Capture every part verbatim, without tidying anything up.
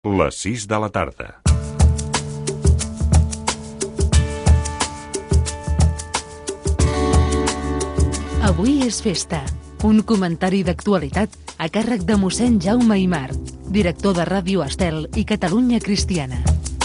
Les sis de la tarda. Avui és festa. Un comentari d'actualitat a càrrec de mossèn Jaume Aimar, director de Ràdio Estel i Catalunya Cristiana.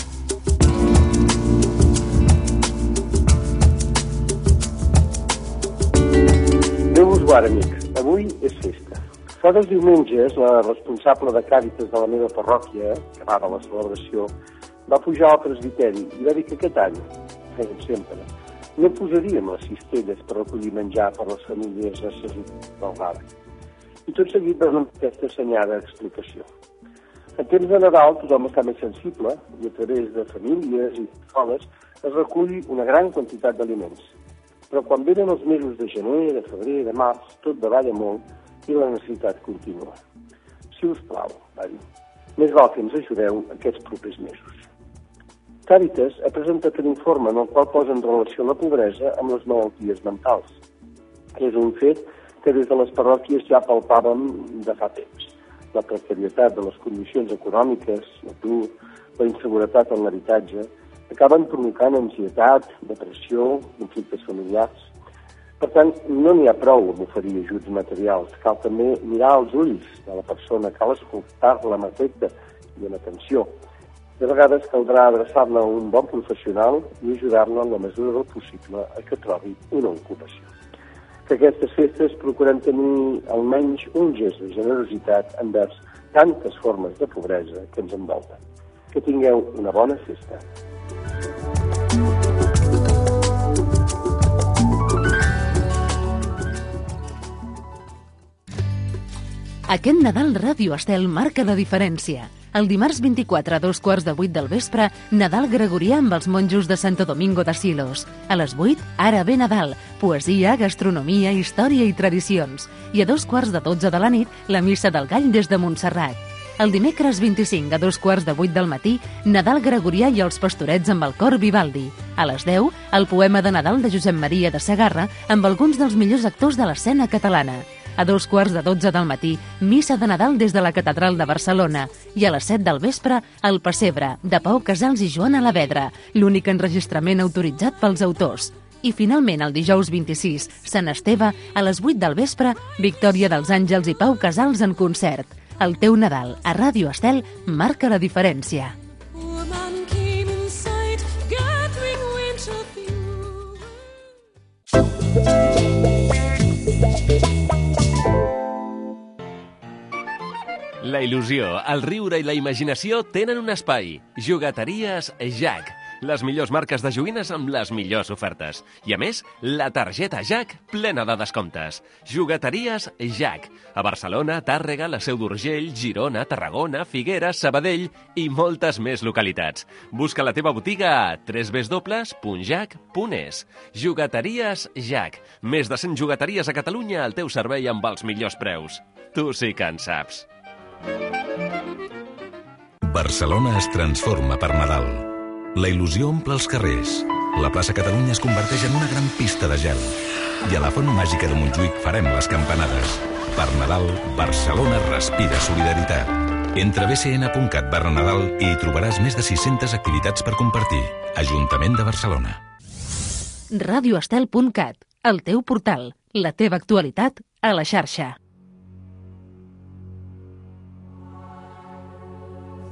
Déu us guard, amics. Avui és festa. Fa dos diumenges, la responsable de Càritas de la meva parròquia, que va de la celebració, va pujar al presbiteri i va dir que aquest any, feien sempre, no posaríem les cistelles per recollir menjar per les famílies necessitades del barri. I tot seguit va donar aquesta assenyada explicació. En temps de Nadal tothom està més sensible i a través de famílies i escoles es recull una gran quantitat d'aliments. Però quan venen els mesos de gener, de febrer, de març, tot davalla molt i la necessitat continua. Si us plau, va dir, més val que ens ajudeu aquests propers mesos. Càritas ha presentat un informe en el qual posa en relació la pobresa amb les malalties mentals. És un fet que des de les parròquies ja palpàvem de fa temps. La precarietat de les condicions econòmiques, l'atur, la inseguretat en l'habitatge, acaben provocant ansietat, depressió, conflictes familiars. Per tant, no n'hi ha prou amb oferir ajuts materials, cal també mirar als ulls de la persona, cal escoltar-la amb afecte i amb atenció. De vegades caldrà adreçar-la a un bon professional i ajudar-la en la mesura del possible a que trobi una ocupació. Que aquestes festes procurem tenir almenys un gest de generositat envers tantes formes de pobresa que ens envolten. Que tingueu una bona festa. Aquest Nadal Ràdio Estel marca la diferència. El dimarts vint-i-quatre a dos quarts de vuit del vespre, Nadal gregorià amb els monjos de Santo Domingo de Silos. A les vuit, Ara ve Nadal, poesia, gastronomia, història i tradicions. I a dos quarts de dotze de la nit, la Missa del Gall des de Montserrat. El dimecres vint-i-cinc a dos quarts de vuit del matí, Nadal gregorià i els pastorets amb el cor Vivaldi. A les deu, el poema de Nadal de Josep Maria de Segarra amb alguns dels millors actors de l'escena catalana. A dos quarts de dotze del matí, Missa de Nadal des de la Catedral de Barcelona. I a les set del vespre, El Pessebre, de Pau Casals i Joan Alavedra, l'únic enregistrament autoritzat pels autors. I finalment, el dijous vint-i-sis, Sant Esteve, a les vuit del vespre, Victòria dels Àngels i Pau Casals en concert. El teu Nadal a Ràdio Estel marca la diferència. La il·lusió, el riure i la imaginació tenen un espai. Jugueteries Jack. Les millors marques de joguines amb les millors ofertes. I a més, la targeta Jack plena de descomptes. Jugueteries Jack. A Barcelona, Tàrrega, la Seu d'Urgell, Girona, Tarragona, Figueres, Sabadell i moltes més localitats. Busca la teva botiga a w w w punt jack punt es. Jugueteries Jack. Més de cent jugueteries a Catalunya al teu servei amb els millors preus. Tu sí que en saps. Barcelona es transforma per Nadal. La il·lusió omple els carrers. La plaça Catalunya es converteix en una gran pista de gel. I a la Font Màgica de Montjuïc farem les campanades. Per Nadal, Barcelona respira solidaritat. Entra a b c n punt cat barra Nadal i hi trobaràs més de sis-centes activitats per compartir. Ajuntament de Barcelona. radioestel punt cat, el teu portal, la teva actualitat a la xarxa.